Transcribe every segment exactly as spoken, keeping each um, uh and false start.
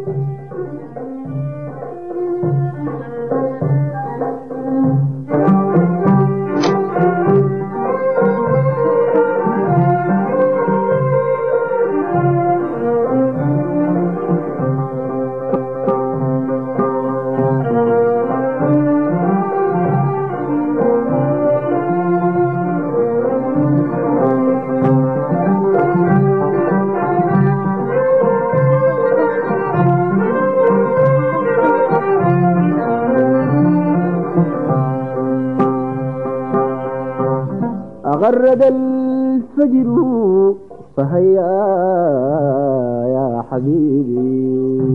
غرد الفجر فهيا يا حبيبي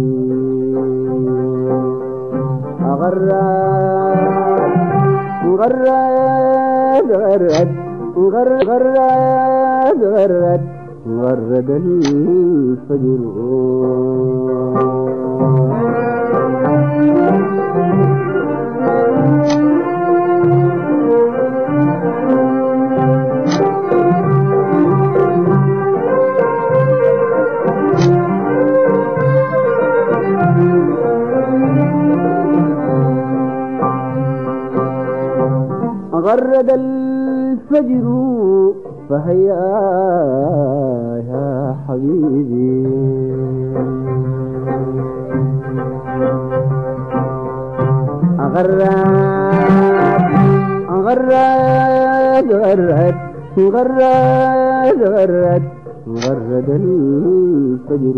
غرد غرد غرد غرد غرد غرد غرد الفجر غرد الفجر فهيا يا حبيبي غرد غرد غرد غرد غرد غرد الفجر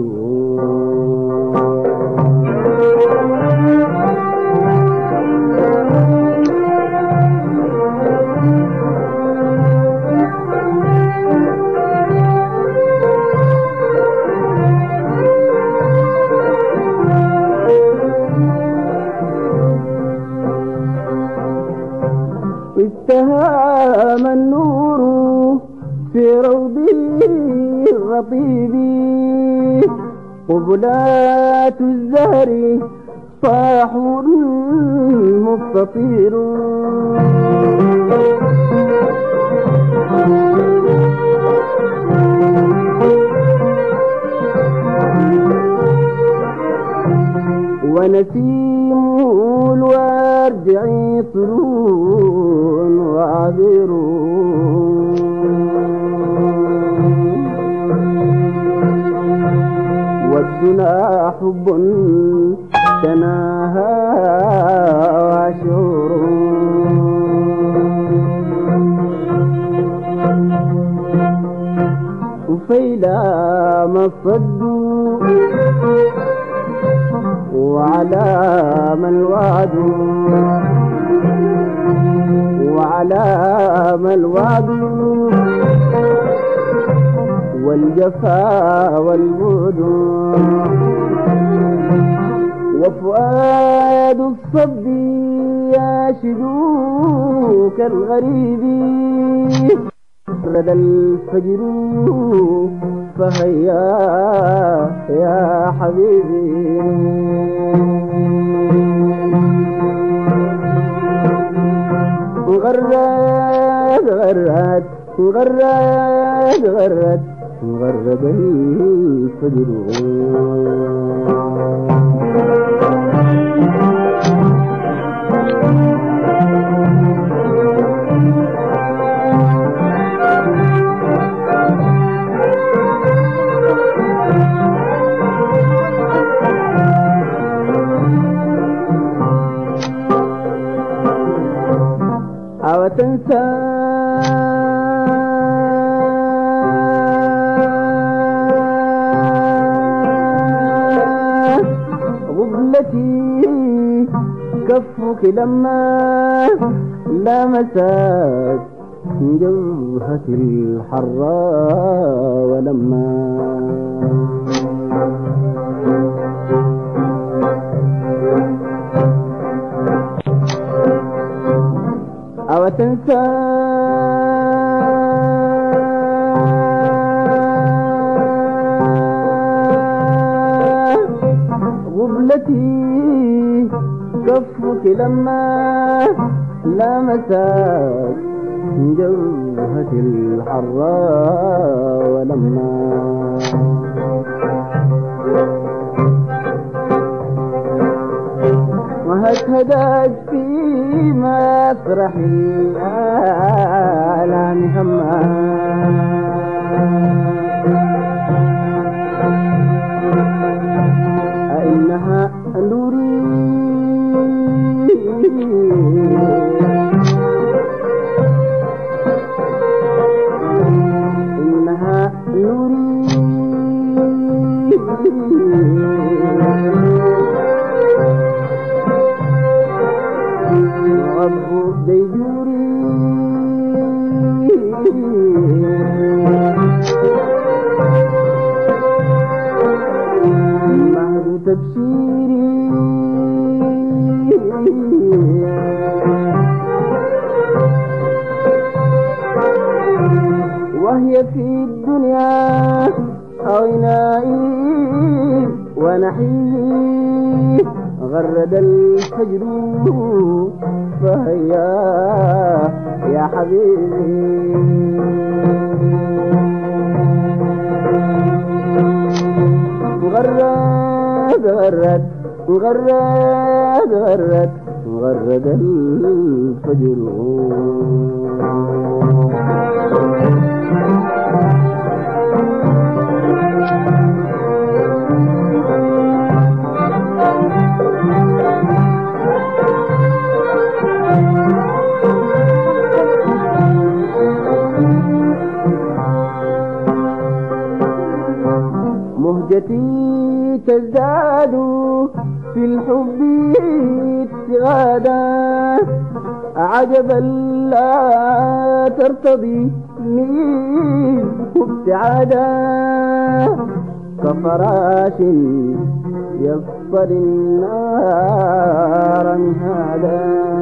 استهام النور في روضي الرطيب قبلات الزهر صاحوا المستطير ونسيم الورد عطر وعبر والدنا حب تناهى وعشور وفيلا مصد وعلى ما الوعد وعلى ما الوعد والجفا والبعد وفؤاد الصب ياشد كالغريب غرد الفجر فهيا يا حبيبي غرد غرد غرد غرد غرد الفجر أو تنسى غبلتي كفك لما لمست جوهة الحراء ولما أو تنسى غبلتي كفك لما لمست جوهة الحراء ولما هداك في مسرح الآلام هما إنها نوري إنها نوري رب ديجوري مهد تبشيري وهي في الدنيا غنائي ونحيي غرد الفجر فهيا يا حبيبي غرد غرد غرد غرد غرد الفجر مهجتي تزداد في الحب اتغادا عجبا لا ترتضي منه ابتعادا كفراش يصطل النار مهادا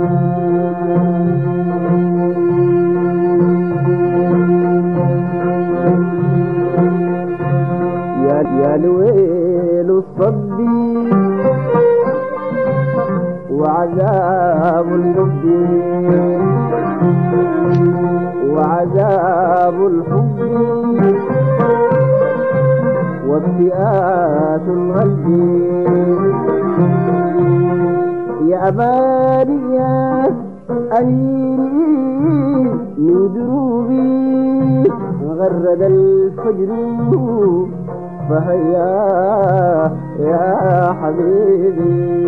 يا الويل الصبي وعذاب الحب وعذاب الحب وابتئات القلب يا أباني أنيري من دروبي غرد الفجر فهيا يا حبيبي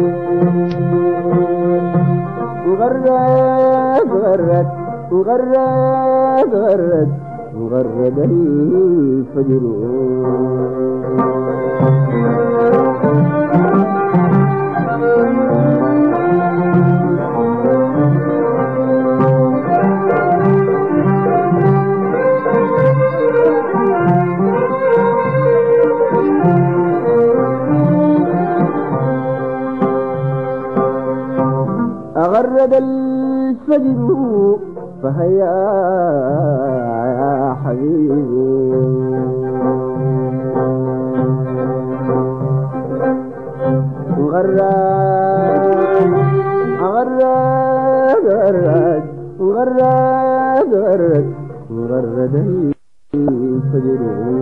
غرد غرد غرد غرد غرد الفجر غرد الفجر فهيا يا حبيبي غرد غرد غرد غرد غرد غرد الفجر